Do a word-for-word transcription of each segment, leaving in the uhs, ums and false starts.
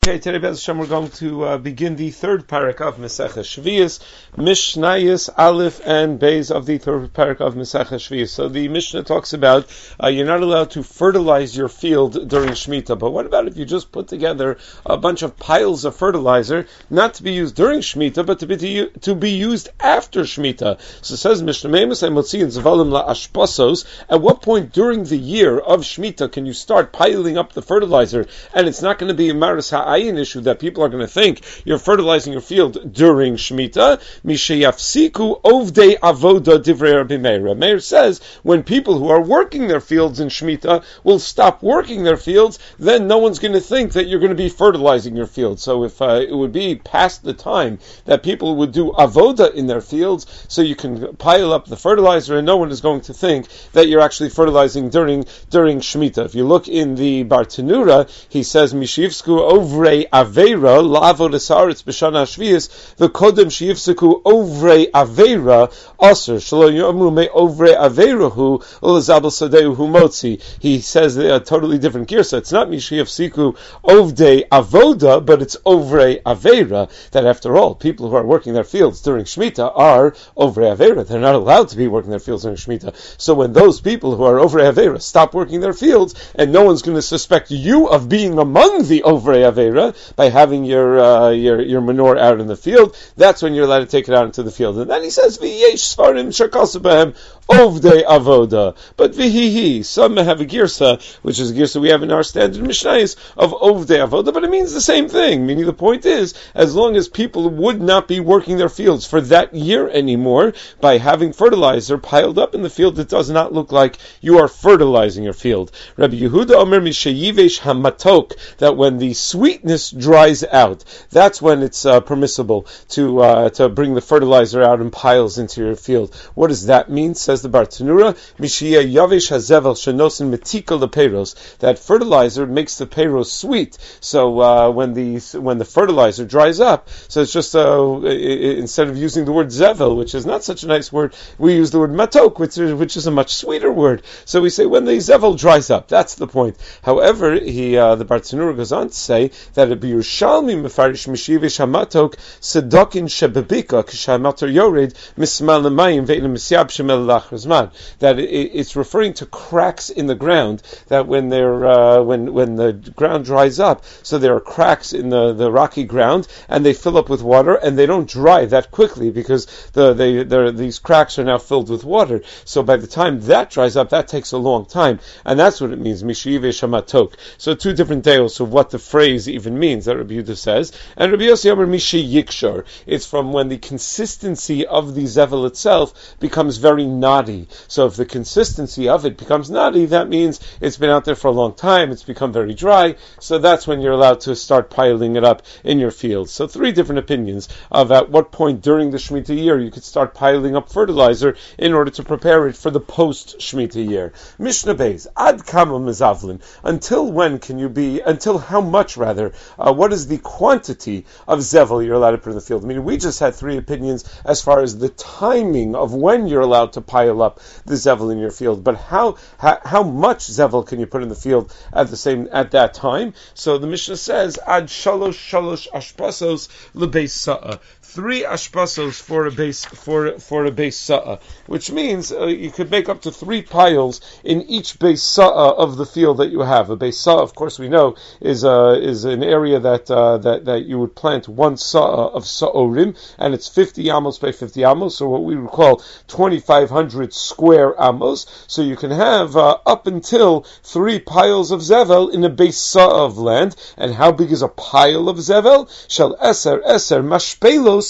Okay, today, Bez Hashem, we're going to uh, begin the third parak of Maseches Shvius, Mishnayos Aleph and Beis of the third parak of Maseches Shvius. So the Mishnah talks about uh, you're not allowed to fertilize your field during Shemitah, but what about if you just put together a bunch of piles of fertilizer, not to be used during Shemitah, but to be to, to be used after Shemitah? So it says Mishnah Meimus Motzi and Zavalim La Ashpasos. At what point during the year of Shemitah can you start piling up the fertilizer, and it's not going to be a Maris Ha'ayin issue that people are going to think you're fertilizing your field during Shemitah? Mishayafsiku ovdei avoda divrei Rabbi Meir. Rabbi Meir says when people who are working their fields in Shemitah will stop working their fields, then no one's going to think that you're going to be fertilizing your field. So if uh, it would be past the time that people would do avoda in their fields, so you can pile up the fertilizer and no one is going to think that you're actually fertilizing during during Shemitah. If you look in the Bartanura, he says Mishivsku over Avera la'avod esaretz b'shana shvius the kodem sheyifseku over Avera aser shelo yomru me over Averahu ulazabel sadeu hu motzi. He says a totally different girsa. It's not mishayifseku ovdei avoda, but it's over Avera. That after all, people who are working their fields during Shemitah are over Avera. They're not allowed to be working their fields during Shemitah. So when those people who are over Avera stop working their fields, and no one's going to suspect you of being among the over Avera by having your uh, your your manure out in the field, that's when you're allowed to take it out into the field. And then he says, "V'yesh svarim shakasa behem ovdei avoda." But v'hihi, some have a girsa, which is a girsa we have in our standard Mishnayos of ovdei avoda, but it means the same thing. Meaning the point is, as long as people would not be working their fields for that year anymore, by having fertilizer piled up in the field, it does not look like you are fertilizing your field. Rabbi Yehuda Omer mishayivesh hamatok, that when the sweetness dries out, that's when it's uh, permissible to uh, to bring the fertilizer out in piles into your field. What does that mean? Says the Bartanura, Mishia Yavish Hazevel Shenosin Metika Leperos, that fertilizer makes the peros sweet. So uh, when the when the fertilizer dries up, so it's just uh, instead of using the word zevel, which is not such a nice word, we use the word matok, which is, which is a much sweeter word. So we say when the zevel dries up, that's the point. However, he uh, the Bartanura goes on to say that a Yerushalmi mefarish mishivish hamatok sedokin shebebika k'shamator yored mismal lemayim ve'in misyab shemel lachrazman, that it, it's referring to cracks in the ground, that when they're uh, when when the ground dries up, so there are cracks in the, the rocky ground, and they fill up with water, and they don't dry that quickly because the they these cracks are now filled with water. So by the time that dries up, that takes a long time, and that's what it means mishivish hamatok. So two different deals of what the phrase even means that Rabbi Yehuda says, and Rabbi Yossi Omer Mishi Yikshar. It's from when the consistency of the zevel itself becomes very knotty. So if the consistency of it becomes knotty, that means it's been out there for a long time, it's become very dry, so that's when you're allowed to start piling it up in your fields. So three different opinions of at what point during the Shemitah year you could start piling up fertilizer in order to prepare it for the post-Shemitah year. Mishnah Beis, Ad Kama Mezavlin, until when can you be, until how much rather, uh, what is the quantity of zevel you're allowed to put in the field? I mean, we just had three opinions as far as the timing of when you're allowed to pile up the zevel in your field, but how how, how much zevel can you put in the field at the same at that time? So the Mishnah says, Ad shalosh shalosh ashpasos lebeis sa'ah. Three ashpasos for a base for for a base sa'ah, which means uh, you could make up to three piles in each base sa'ah of the field that you have. A base sa'ah, of course, we know is uh, is an area that uh, that that you would plant one sa'ah of sa'orim, and it's fifty amos by fifty amos, so what we would call twenty-five hundred square amos. So you can have uh, up until three piles of zevel in a base sa'ah of land. And how big is a pile of zevel? Shall eser eser mashpelos.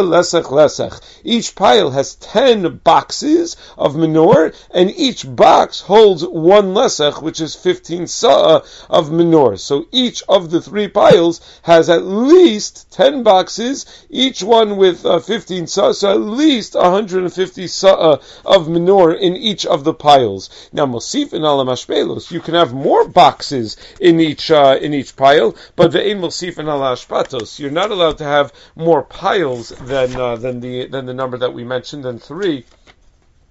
Each pile has ten boxes of manure, and each box holds one lesech, which is fifteen sa'ah of manure. So each of the three piles has at least ten boxes, each one with uh, fifteen sa'ah, so at least one hundred fifty sa'ah of manure in each of the piles. Now, mosif in ala mashpelos, you can have more boxes in each uh, in each pile, but ve'ein mosif in ala ashpatos, you're not allowed to have more piles than uh, than the than the number that we mentioned, than three.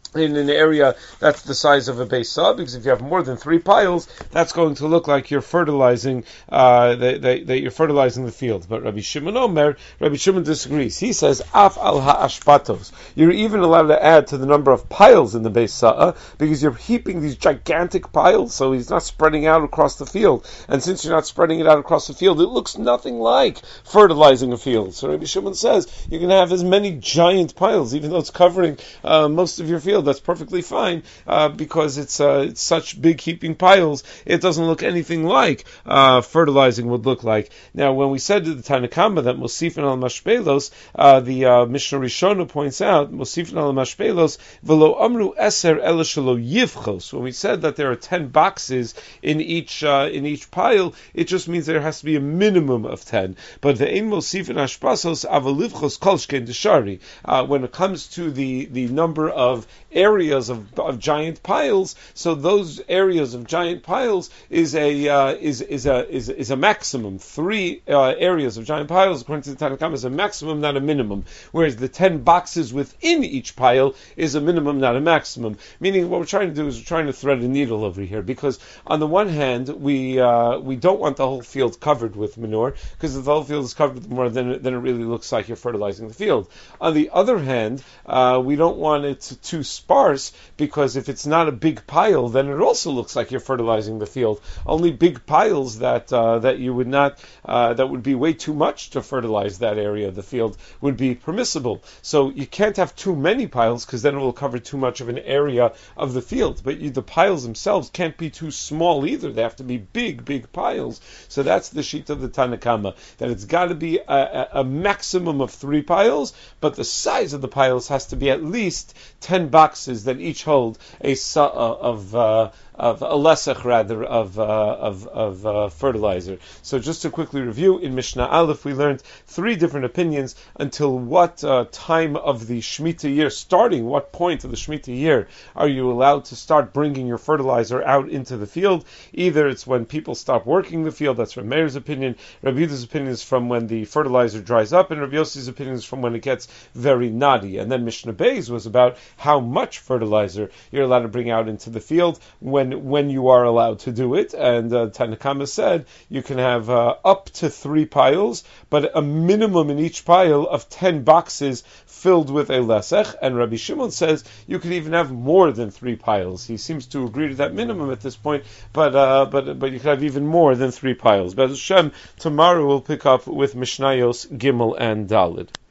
in an area that's the size of a base sub, because if you have more than three piles, that's going to look like you're fertilizing, uh, that, that, that you're fertilizing the field. But Rabbi Shimon Omer, Rabbi Shimon disagrees. He says, Af al ha'ashpatos. You're even allowed to add to the number of piles in the base sa'a, because you're heaping these gigantic piles, so he's not spreading out across the field. And since you're not spreading it out across the field, it looks nothing like fertilizing a field. So Rabbi Shimon says, you can have as many giant piles, even though it's covering uh, most of your field. That's perfectly fine, uh, because it's, uh, it's such big heaping piles, it doesn't look anything like uh, fertilizing would look like. Now, when we said to the Tanna Kama that Mosifin al Mashpelos, uh, the uh, Mishnah Rishona points out, Mosifin al Mashpelos, Velo Amru Eser Ela Shelo Yivchos. When we said that there are ten boxes in each uh, in each pile, it just means there has to be a minimum of ten. But the Ein Mosifin Ashpasos Avalivchos Kolshken Deshari. When it comes to the, the number of areas of, of giant piles, so those areas of giant piles is a uh, is is a is, is a maximum. Three uh, areas of giant piles, according to the Tanna Kama, is a maximum, not a minimum. Whereas the ten boxes within each pile is a minimum, not a maximum. Meaning, what we're trying to do is we're trying to thread a needle over here, because on the one hand, we uh, we don't want the whole field covered with manure, because if the whole field is covered with manure, then it, then it really looks like you're fertilizing the field. On the other hand, uh, we don't want it to, to sparse, because if it's not a big pile, then it also looks like you're fertilizing the field. Only big piles that uh, that you would not uh, that would be way too much to fertilize that area of the field would be permissible. So you can't have too many piles, because then it will cover too much of an area of the field. But you, the piles themselves can't be too small either. They have to be big, big piles. So that's the sheet of the Tanna Kama, that it's got to be a, a, a maximum of three piles, but the size of the piles has to be at least ten boxes that each hold a sa'a of uh, of a lesech rather of uh, of of uh, fertilizer. So just to quickly review, in Mishnah Aleph we learned three different opinions until what uh, time of the Shemitah year, starting what point of the Shemitah year are you allowed to start bringing your fertilizer out into the field. Either it's when people stop working the field, that's Rabbi Meir's opinion. Rabbi Yehuda's opinion is from when the fertilizer dries up, and Rabbi Yossi's opinion is from when it gets very knotty. And then Mishnah Beis was about how much fertilizer you're allowed to bring out into the field when when you are allowed to do it. And uh, Tanna Kama said you can have uh, up to three piles, but a minimum in each pile of ten boxes filled with a lesech. And Rabbi Shimon says you could even have more than three piles. He seems to agree to that minimum at this point, but uh, but but you could have even more than three piles. But Hashem, tomorrow we'll pick up with Mishnayos Gimel and Dalid.